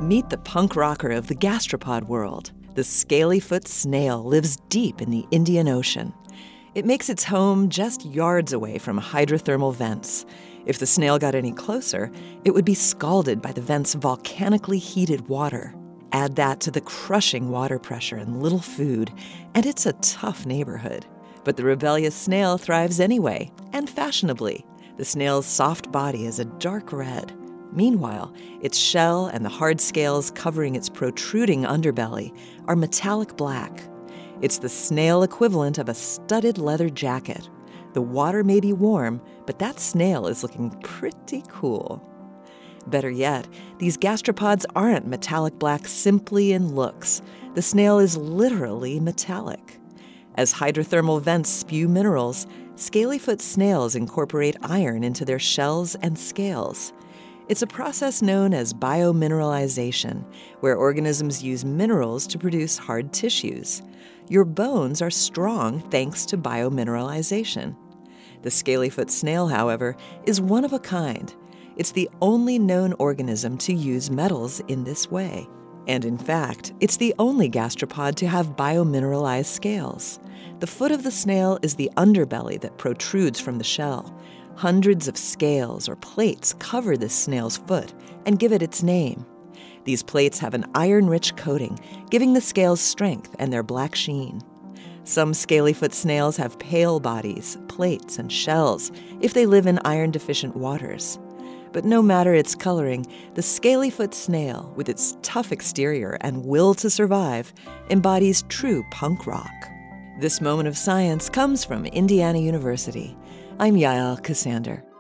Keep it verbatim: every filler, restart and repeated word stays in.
Meet the punk rocker of the gastropod world. The scalyfoot snail lives deep in the Indian Ocean. It makes its home just yards away from hydrothermal vents. If the snail got any closer, it would be scalded by the vent's volcanically heated water. Add that to the crushing water pressure and little food, and it's a tough neighborhood. But the rebellious snail thrives anyway, and fashionably. The snail's soft body is a dark red. Meanwhile, its shell and the hard scales covering its protruding underbelly are metallic black. It's the snail equivalent of a studded leather jacket. The water may be warm, but that snail is looking pretty cool. Better yet, these gastropods aren't metallic black simply in looks. The snail is literally metallic. As hydrothermal vents spew minerals, scalyfoot snails incorporate iron into their shells and scales. It's a process known as biomineralization, where organisms use minerals to produce hard tissues. Your bones are strong thanks to biomineralization. The scalyfoot snail, however, is one of a kind. It's the only known organism to use metals in this way. And in fact, it's the only gastropod to have biomineralized scales. The foot of the snail is the underbelly that protrudes from the shell. Hundreds of scales or plates cover this snail's foot and give it its name. These plates have an iron-rich coating, giving the scales strength and their black sheen. Some scalyfoot snails have pale bodies, plates, and shells if they live in iron-deficient waters. But no matter its coloring, the scalyfoot snail, with its tough exterior and will to survive, embodies true punk rock. This moment of science comes from Indiana University. I'm Yael Ksander.